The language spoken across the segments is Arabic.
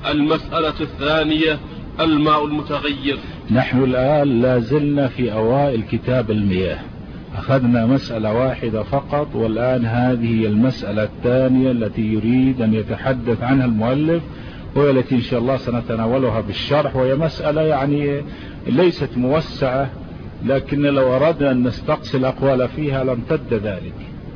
المسألة الثانية: الماء المتغير. نحن الآن لازلنا في أوائل كتاب المياه، أخذنا مسألة واحدة فقط، والآن هذه المسألة الثانية التي يريد أن يتحدث عنها المؤلف، وهي التي إن شاء الله سنتناولها بالشرح، وهي مسألة يعني ليست موسعة، لكن لو أردنا أن نستقصي الأقوال فيها لامتد ذلك.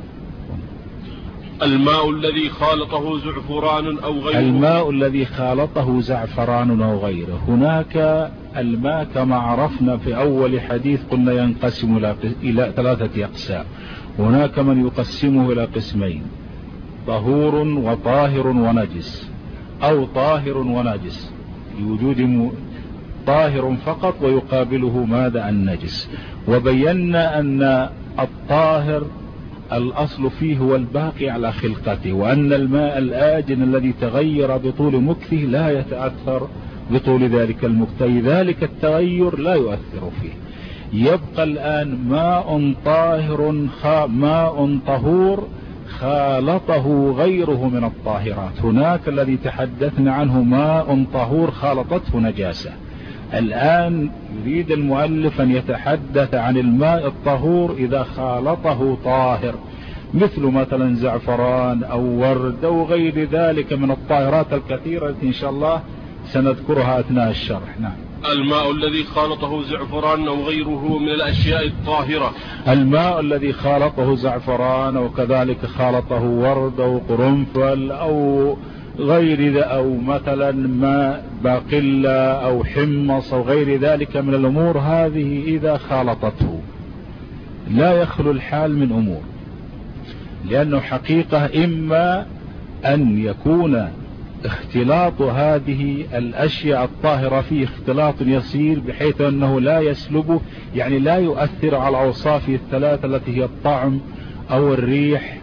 الماء الذي خالطه زعفران أو غيره. الماء الذي خالطه زعفران أو غيره. هناك الماء كما عرفنا في أول حديث قلنا ينقسم إلى 3 أقسام. هناك من يقسمه إلى قسمين: طهور وطاهر ونجس، أو طاهر ونجس لوجود طاهر فقط ويقابله ماذا؟ النجس. وبينا أن الطاهر الأصل فيه هو الباقي على خلقته، وأن الماء الآجن الذي تغير بطول مكثه لا يتأثر بطول ذلك المكث، ذلك التغير لا يؤثر فيه. يبقى الآن ماء طاهر ماء طهور خالطه غيره من الطاهرات. هناك الذي تحدثنا عنه ماء طهور خالطته نجاسة. الآن يريد المؤلف أن يتحدث عن الماء الطهور إذا خالطه طاهر، مثل مثلا زعفران أو ورد أو غير ذلك من الطاهرات الكثيرة التي إن شاء الله سنذكرها أثناء الشرح. نعم. الماء الذي خالطه زعفران أو غيره من الأشياء الطاهرة. الماء الذي خالطه زعفران أو كذلك خالطه ورد أو قرنفل أو غير ذا، أو مثلا ماء باقلة أو حمص أو غير ذلك من الأمور، هذه إذا خالطته لا يخلو الحال من أمور، لأنه حقيقة إما أن يكون اختلاط هذه الأشياء الطاهرة فيه اختلاط يسير بحيث أنه لا يسلبه، يعني لا يؤثر على أوصافه الثلاثة التي هي الطعم أو الريح،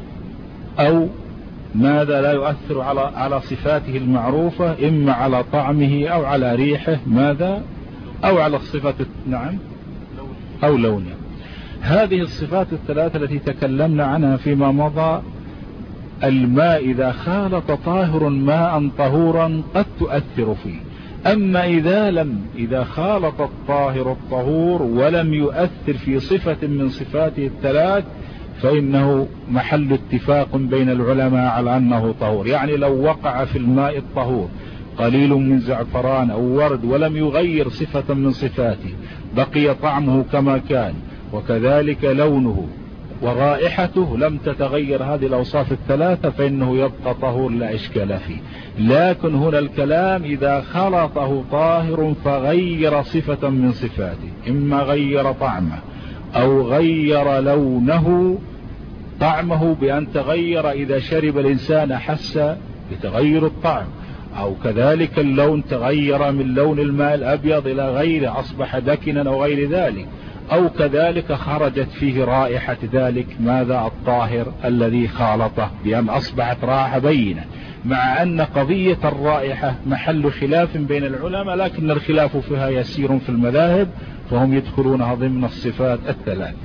أو ماذا لا يؤثر على صفاته المعروفة، إما على طعمه أو على ريحه ماذا، أو على الصفة نعم أو لونه. هذه الصفات الثلاثة التي تكلمنا عنها فيما مضى، الماء إذا خالط طاهر ماء طهورا قد تؤثر فيه. أما إذا خالط الطاهر الطهور ولم يؤثر في صفة من صفاته الثلاث، فإنه محل اتفاق بين العلماء على أنه طهور. يعني لو وقع في الماء الطهور قليل من زعفران أو ورد ولم يغير صفة من صفاته، بقي طعمه كما كان وكذلك لونه ورائحته، لم تتغير هذه الأوصاف الثلاثة، فإنه يبقى طهور لا إشكال فيه. لكن هنا الكلام إذا خلطه طاهر فغير صفة من صفاته، إما غير طعمه أو غير لونه، طعمه بأن تغير إذا شرب الإنسان أحس بتغير الطعم، أو كذلك اللون تغير من لون الماء الأبيض إلى غيره أصبح دكنا أو غير ذلك، أو كذلك خرجت فيه رائحة ذلك ماذا الطاهر الذي خالطه بأن أصبحت رائحة بينة، مع أن قضية الرائحة محل خلاف بين العلماء، لكن الخلاف فيها يسير في المذاهب، فهم يدخلونها ضمن الصفات الثلاث.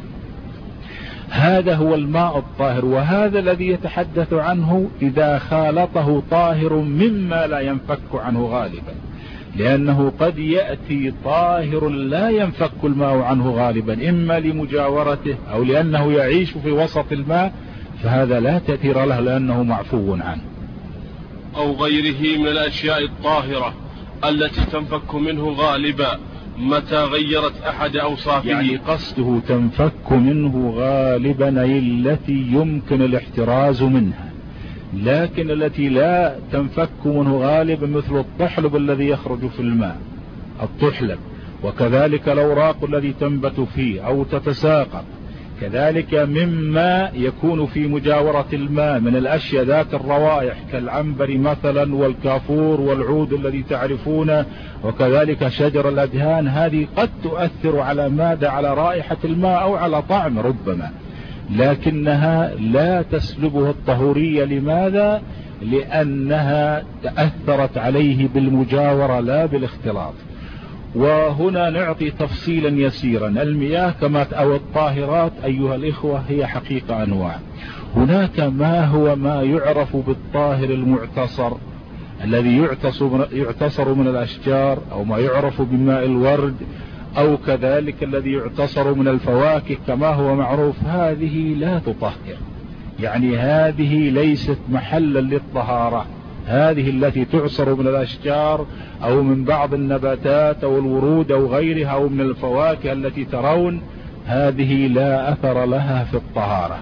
هذا هو الماء الطاهر، وهذا الذي يتحدث عنه إذا خالطه طاهر مما لا ينفك عنه غالبا، لأنه قد يأتي طاهر لا ينفك الماء عنه غالبا، إما لمجاورته أو لأنه يعيش في وسط الماء، فهذا لا تأثير له لأنه معفو عنه. أو غيره من الأشياء الطاهرة التي تنفك منه غالبا متى غيرت أحد أوصافه. يعني قصده تنفك منه غالبا أي التي يمكن الاحتراز منها، لكن التي لا تنفك منه غالبا مثل الطحلب الذي يخرج في الماء، الطحلب، وكذلك الأوراق التي تنبت فيه أو تتساقط، كذلك مما يكون في مجاورة الماء من الأشياء ذات الروائح كالعنبر مثلا والكافور والعود الذي تعرفونه، وكذلك شجر الأدهان، هذه قد تؤثر على ماذا، على رائحة الماء أو على طعم ربما، لكنها لا تسلبه الطهورية. لماذا؟ لأنها تأثرت عليه بالمجاورة لا بالاختلاط. وهنا نعطي تفصيلا يسيرا. المياه كما أو الطاهرات أيها الإخوة هي حقيقة أنواع. هناك ما هو ما يعرف بالطاهر المعتصر الذي يعتصر من الأشجار أو ما يعرف بماء الورد، أو كذلك الذي يعتصر من الفواكه كما هو معروف، هذه لا تطهر، يعني هذه ليست محلا للطهارة. هذه التي تعصر من الأشجار أو من بعض النباتات أو الورود أو غيرها أو من الفواكه التي ترون، هذه لا أثر لها في الطهارة.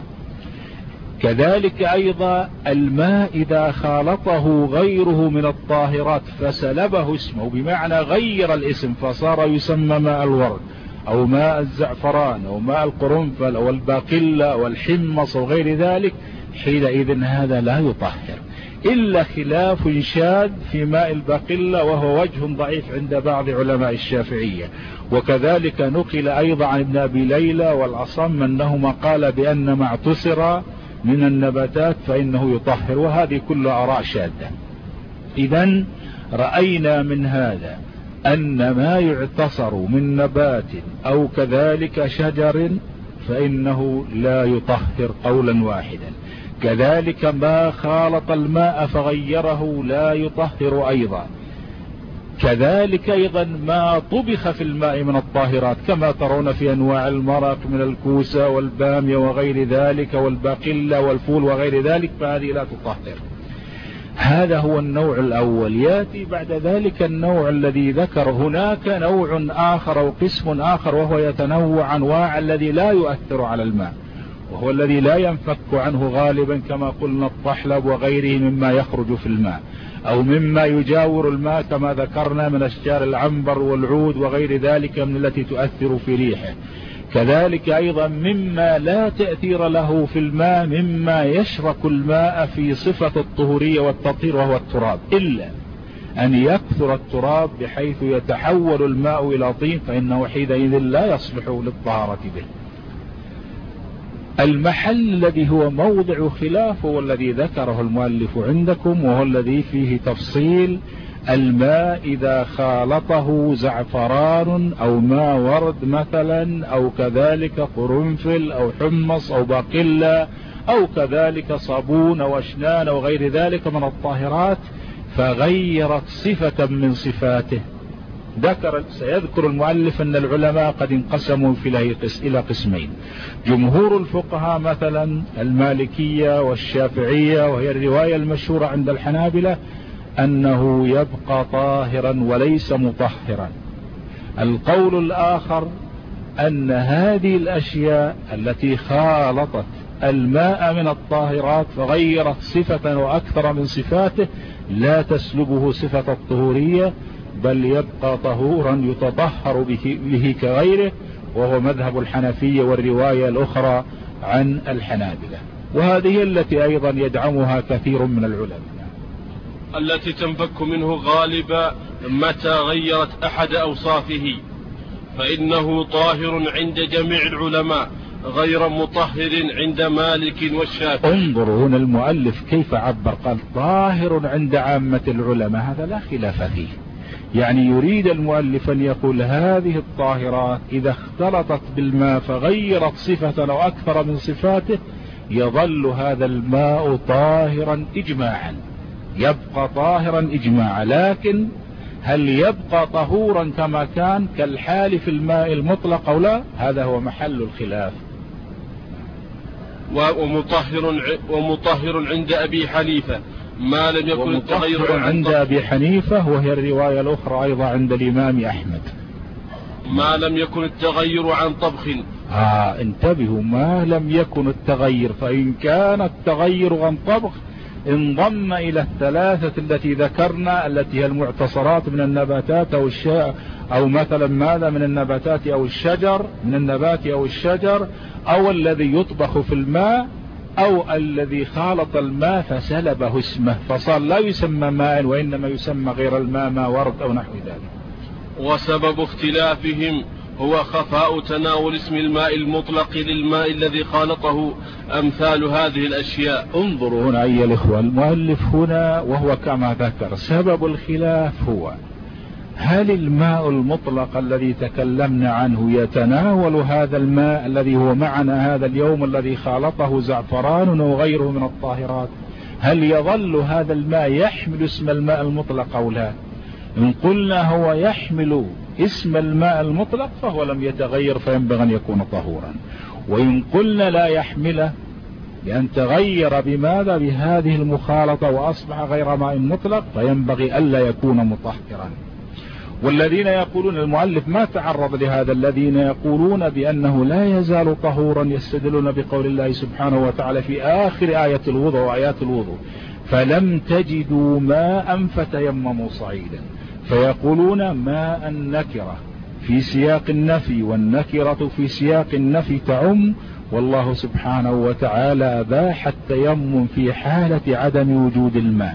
كذلك أيضا الماء إذا خالطه غيره من الطاهرات فسلبه اسمه، بمعنى غير الاسم فصار يسمى ماء الورد أو ماء الزعفران أو ماء القرنفل أو الباقلة أو الحمص أو غير ذلك، حينئذ هذا لا يطهر، إلا خلاف شاذ في ماء الباقلة وهو وجه ضعيف عند بعض علماء الشافعية. وكذلك نقل أيضا عن ابن أبي ليلى والأصم أنهما قال بأن ما اعتصر من النباتات فإنه يطهر، وهذه كلها آراء شاذة. إذن رأينا من هذا أن ما يعتصر من نبات أو كذلك شجر فإنه لا يطهر قولا واحدا. كذلك ما خالط الماء فغيره لا يطهر أيضا. كذلك أيضا ما طبخ في الماء من الطاهرات كما ترون في أنواع المرق من الكوسة والبامية وغير ذلك والباقلة والفول وغير ذلك، فهذه لا تطهر. هذا هو النوع الأول. يأتي بعد ذلك النوع الذي ذكر. هناك نوع آخر أو قسم آخر وهو يتنوع أنواع الذي لا يؤثر على الماء، وهو الذي لا ينفك عنه غالبا كما قلنا الطحلب وغيره مما يخرج في الماء، أو مما يجاور الماء كما ذكرنا من أشجار العنبر والعود وغير ذلك من التي تؤثر في ريحه. كذلك أيضا مما لا تأثير له في الماء مما يشرك الماء في صفة الطهورية والتطهير وهو التراب، إلا أن يكثر التراب بحيث يتحول الماء إلى طين فإنه حينئذ لا يصلح للطهارة به. المحل الذي هو موضع خلاف هو الذي ذكره المؤلف عندكم، وهو الذي فيه تفصيل الماء إذا خالطه زعفران أو ماء ورد مثلا أو كذلك قرنفل أو حمص أو باقلة أو كذلك صابون أو أشنان أو غير ذلك من الطاهرات فغيرت صفة من صفاته. سيذكر المؤلف أن العلماء قد انقسموا إلى قسمين. جمهور الفقهاء مثلا المالكية والشافعية، وهي الرواية المشهورة عند الحنابلة، أنه يبقى طاهرا وليس مطهرا. القول الآخر أن هذه الأشياء التي خالطت الماء من الطاهرات فغيرت صفة وأكثر من صفاته لا تسلبه صفة الطهورية، بل يبقى طهورا يتطهر به كغيره، وهو مذهب الحنفية والرواية الأخرى عن الحنابلة. وهذه التي أيضا يدعمها كثير من العلماء. التي تنفك منه غالبا متى غيرت أحد أوصافه فإنه طاهر عند جميع العلماء غير مطهر عند مالك والشافعي. انظروا هنا المؤلف كيف عبر، قال طاهر عند عامة العلماء، هذا لا خلاف فيه. يعني يريد المؤلف أن يقول هذه الطاهرات إذا اختلطت بالماء فغيرت صفة أو أكثر من صفاته يظل هذا الماء طاهرا إجماعا، يبقى طاهرا إجماعا. لكن هل يبقى طهورا كما كان كالحال في الماء المطلق أو لا؟ هذا هو محل الخلاف. ومطهر عند أبي حنيفة ما لم يكن التغير عند أبي حنيفة، وهي الرواية الأخرى أيضا عند الإمام أحمد، ما لم يكن التغير عن طبخ. انتبهوا، ما لم يكن التغير، فإن كان التغير عن طبخ انضم إلى الثلاثة التي ذكرنا، التي هي المعتصرات من النباتات أو مثلا ماذا من النباتات أو الشجر، من النبات أو الشجر، أو الذي يطبخ في الماء، أو الذي خالط الماء فسلبه اسمه فصار لا يسمى ماء وإنما يسمى غير الماء ماء ورد أو نحو ذلك. وسبب اختلافهم هو خفاء تناول اسم الماء المطلق للماء الذي خالطه أمثال هذه الأشياء. انظروا هنا أيها الإخوة، المؤلف هنا وهو كما ذكر سبب الخلاف هو هل الماء المطلق الذي تكلمنا عنه يتناول هذا الماء الذي هو معنا هذا اليوم الذي خالطه زعفران وغيره من الطاهرات، هل يظل هذا الماء يحمل اسم الماء المطلق أو لا؟ إن قلنا هو يحمل اسم الماء المطلق فهو لم يتغير فينبغي أن يكون طهورا، وإن قلنا لا يحمله لأن تغير بماذا؟ بهذه المخالطة وأصبح غير ماء مطلق فينبغي ألا يكون مطهرا. والذين يقولون، المؤلف ما تعرض لهذا، الذين يقولون بأنه لا يزال طهورا يستدلون بقول الله سبحانه وتعالى في آخر آية الوضوء وآيات الوضوء فلم تجدوا ماء فتيمموا صعيدا، فيقولون ماء النكرة في سياق النفي والنكرة في سياق النفي تعم، والله سبحانه وتعالى أباح التيمم في حالة عدم وجود الماء،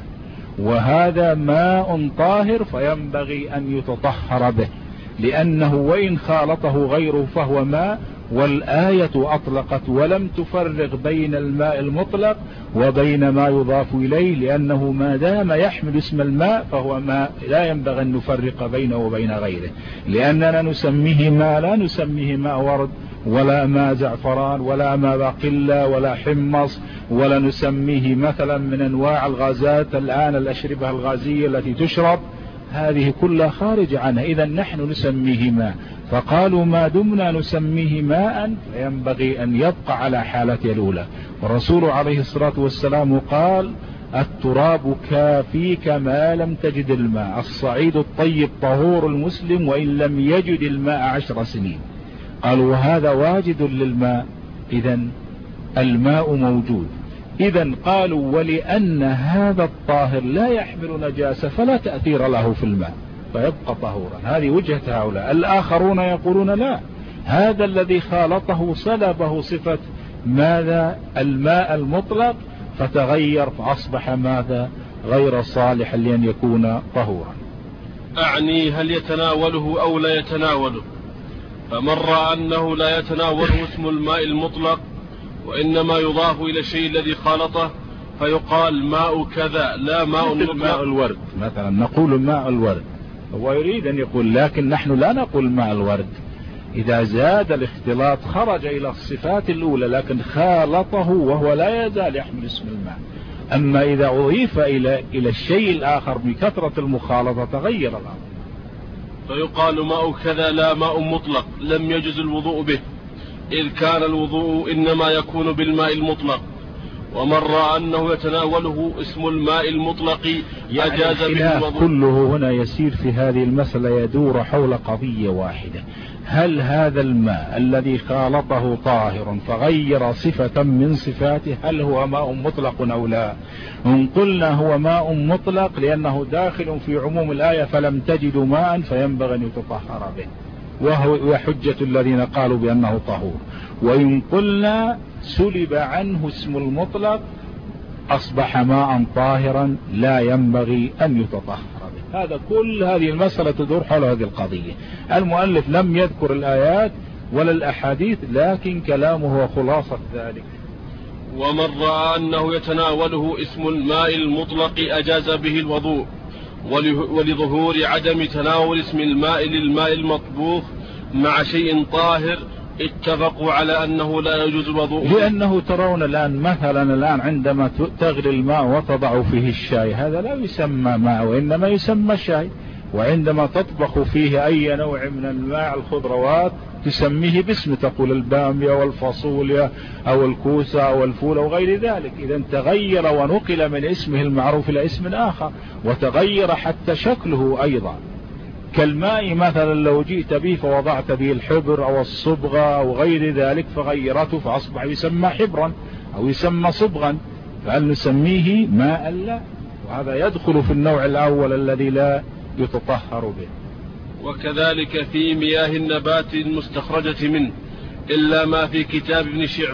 وهذا ماء طاهر فينبغي أن يتطهر به، لأنه وإن خالطه غيره فهو ماء. والآية أطلقت ولم تفرق بين الماء المطلق وبين ما يضاف إليه، لأنه ما دام يحمل اسم الماء فهو ماء لا ينبغي أن نفرق بينه وبين غيره، لأننا نسميه ماء، لا نسميه ماء ورد ولا ماء زعفران ولا ماء باقلة ولا حمص، ولا نسميه مثلا من أنواع الغازات الآن الأشربة الغازية التي تشرب، هذه كلها خارج عنها. إذا نحن نسميه ماء، فقالوا ما دمنا نسميه ماء فينبغي أن يبقى على حالته الأولى. والرسول عليه الصلاة والسلام قال التراب كافيك ما لم تجد الماء، الصعيد الطيب طهور المسلم وإن لم يجد الماء 10 سنين. قالوا وهذا واجد للماء، إذا الماء موجود. إذا قالوا ولأن هذا الطاهر لا يحمل نجاسة فلا تأثير له في الماء فيبقى طهورا. هذه وجهة هؤلاء. الآخرون يقولون لا، هذا الذي خالطه سلبه صفة ماذا؟ الماء المطلق، فتغير فأصبح ماذا؟ غير صالح لأن يكون طهورا. أعني هل يتناوله أو لا يتناوله؟ فمن رأى أنه لا يتناوله اسم الماء المطلق وإنما يضاف إلى الشيء الذي خالطه فيقال ماء كذا لا ماء مطلق. ماء الورد مثلا نقول ماء الورد، هو يريد أن يقول، لكن نحن لا نقول ماء الورد. إذا زاد الاختلاط خرج إلى الصفات الأولى لكن خالطه وهو لا يزال يحمل اسم الماء. أما إذا أضيف إلى الشيء الآخر بكثرة المخالطة تغير الأمر، فيقال ماء كذا لا ماء مطلق لم يجز الوضوء به، إذ كان الوضوء إنما يكون بالماء المطلق. ومن رأى أنه يتناوله اسم الماء المطلق أجاز به الوضوء. كله هنا يسير في هذه المسألة يدور حول قضية واحدة: هل هذا الماء الذي خالطه طاهر فغير صفة من صفاته هل هو ماء مطلق أو لا؟ إن قلنا هو ماء مطلق لأنه داخل في عموم الآية فلم تجدوا ماء فينبغي أن يتطهر به، وهو حجة الذين قالوا بأنه طهور. وإن قلنا سلب عنه اسم المطلق أصبح ماء طاهرا لا ينبغي أن يتطهر به. هذا كل هذه المسألة تدور حول هذه القضية. المؤلف لم يذكر الآيات ولا الأحاديث، لكن كلامه هو خلاصة ذلك. ومن رأى أنه يتناوله اسم الماء المطلق أجاز به الوضوء، ولظهور عدم تناول اسم الماء للماء المطبوخ مع شيء طاهر اتفقوا على أنه لا يجوز الوضوء، لأنه ترون الآن مثلا الآن عندما تغلي الماء وتضع فيه الشاي هذا لا يسمى ماء وإنما يسمى شاي، وعندما تطبخ فيه أي نوع من الماء الخضروات تسميه باسم، تقول البامية والفاصوليا أو الكوسة أو الفول أو غير ذلك. إذا تغير ونقل من اسمه المعروف إلى اسم آخر، وتغير حتى شكله أيضا. كالماء مثلا لو جئت به فوضعت به الحبر أو الصبغة أو غير ذلك فغيرته فأصبح يسمى حبرا أو يسمى صبغا، فهل نسميه ماء؟ لا، وهذا يدخل في النوع الأول الذي لا يتطهر به. وكذلك في مياه النبات المستخرجة منه إلا ما في كتاب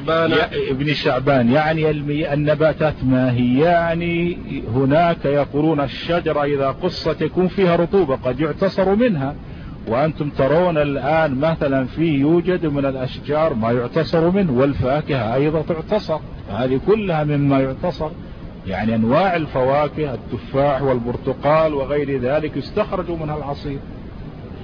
ابن شعبان. يعني النباتات ما هي؟ يعني هناك يقولون الشجرة إذا قصت يكون فيها رطوبة قد يعتصر منها، وأنتم ترون الآن مثلا يوجد من الأشجار ما يعتصر منه، والفاكهة أيضا تعتصر، هذه كلها مما يعتصر. يعني أنواع الفواكه التفاح والبرتقال وغير ذلك يستخرج منها العصير.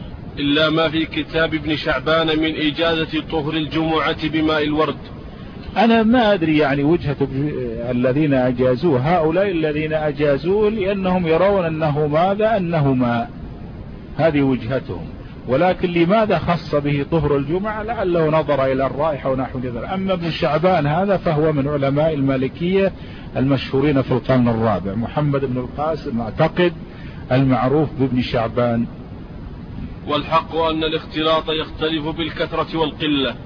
إلا ما في كتاب ابن شعبان من إجازة طهر الجمعة بماء الورد، أنا ما أدري يعني وجهة الذين أجازوه، هؤلاء الذين أجازوه لأنهم يرون أنه ماذا؟ أنه ماء، هذه وجهتهم. ولكن لماذا خص به طهر الجمعة؟ لعله نظر إلى الرائحة ونحو ذلك. أما ابن شعبان هذا فهو من علماء المالكية المشهورين في القرن الرابع، محمد بن القاسم أعتقد المعروف بابن شعبان. والحق أن الاختلاط يختلف بالكثرة والقلة،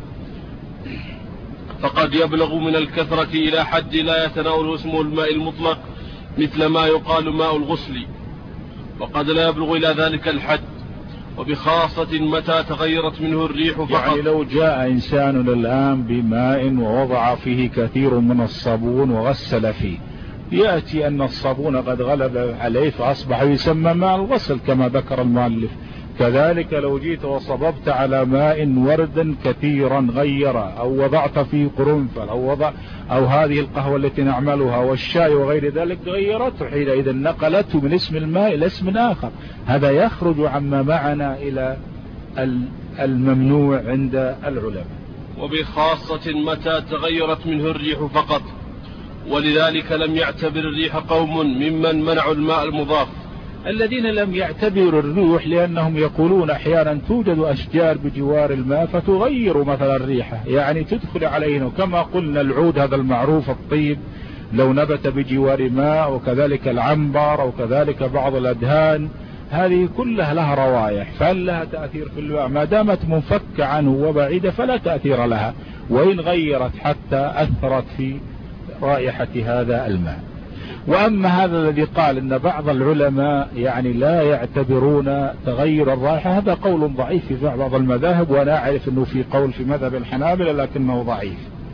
فقد يبلغ من الكثرة إلى حد لا يتناول اسمه الماء المطلق مثل ما يقال ماء الغسل، وقد لا يبلغ إلى ذلك الحد، وبخاصة متى تغيرت منه الريح فقط. يعني لو جاء إنسان الآن بماء ووضع فيه كثير من الصابون وغسل فيه، يأتي أن الصابون قد غلب عليه فأصبح يسمى ماء الغسل كما ذكر المؤلف. كذلك لو جيت وصببت على ماء وردا كثيرا غير، أو وضعت فيه قرنفل، أو هذه القهوة التي نعملها والشاي وغير ذلك غيرته، حينئذ نقلته من اسم الماء إلى اسم آخر. هذا يخرج عما معنا إلى الممنوع عند العلماء. وبخاصة متى تغيرت منه الريح فقط، ولذلك لم يعتبر الريح قوم ممن منعوا الماء المضاف. الذين لم يعتبروا الريح لأنهم يقولون أحيانا توجد أشجار بجوار الماء فتغير مثلا الريحة، يعني تدخل علينا، كما قلنا العود هذا المعروف الطيب لو نبت بجوار ماء، وكذلك العنبر، وكذلك بعض الأدهان، هذه كلها لها روائح، فهل لها تأثير في الماء؟ ما دامت منفكة عنه وبعيدة فلا تأثير لها، وإن غيرت حتى أثرت في رائحة هذا الماء. وأما هذا الذي قال أن بعض العلماء يعني لا يعتبرون تغير الرائحة، هذا قول ضعيف في بعض المذاهب، وأنا أعرف أنه في قول في مذهب الحنابلة لكنه ضعيف،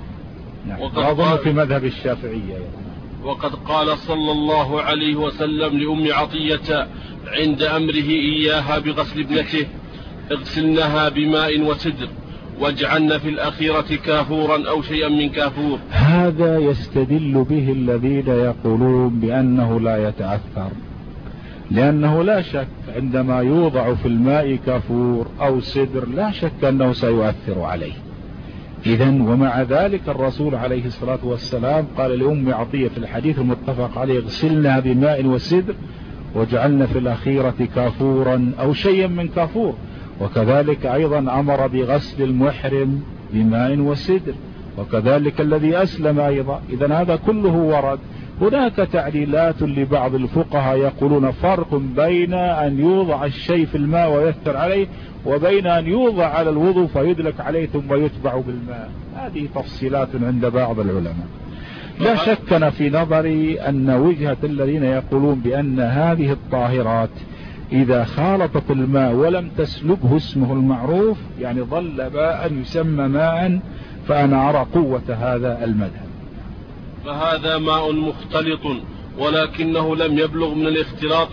أظن في مذهب الشافعية. وقد قال صلى الله عليه وسلم لأم عطية عند أمره إياها بغسل ابنته: اغسلنها بماء وسدر، واجعلن في الأخيرة كافورا أو شيئا من كافور. هذا يستدل به الذين يقولون بأنه لا يتأثر، لأنه لا شك عندما يوضع في الماء كافور أو سدر لا شك أنه سيؤثر عليه. إذن ومع ذلك الرسول عليه الصلاة والسلام قال لأم عطية في الحديث المتفق عليه: اغسلنا بماء وسدر واجعلنا في الأخيرة كافورا أو شيئا من كافور. وكذلك أيضا أمر بغسل المحرم بماء وسدر، وكذلك الذي أسلم أيضا. إذن هذا كله ورد. هناك تعليلات لبعض الفقهاء يقولون فرق بين أن يوضع الشيء في الماء ويثر عليه، وبين أن يوضع على الوضوء فيدلك عليه ثم يتبع بالماء. هذه تفصيلات عند بعض العلماء. لا شك في نظري أن وجهة الذين يقولون بأن هذه الطاهرات إذا خالطت الماء ولم تسلبه اسمه المعروف يعني ظل ماء يسمى ماء، فأنا أرى قوة هذا المذهب. فهذا ماء مختلط ولكنه لم يبلغ من الاختلاط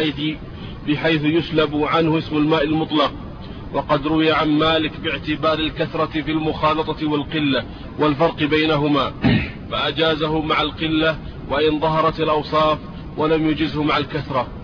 بحيث يسلب عنه اسم الماء المطلق. وقد روي عن مالك باعتبار الكثرة في المخالطة والقلة والفرق بينهما، فأجازه مع القلة وإن ظهرت الأوصاف، ولم يجزه مع الكثرة.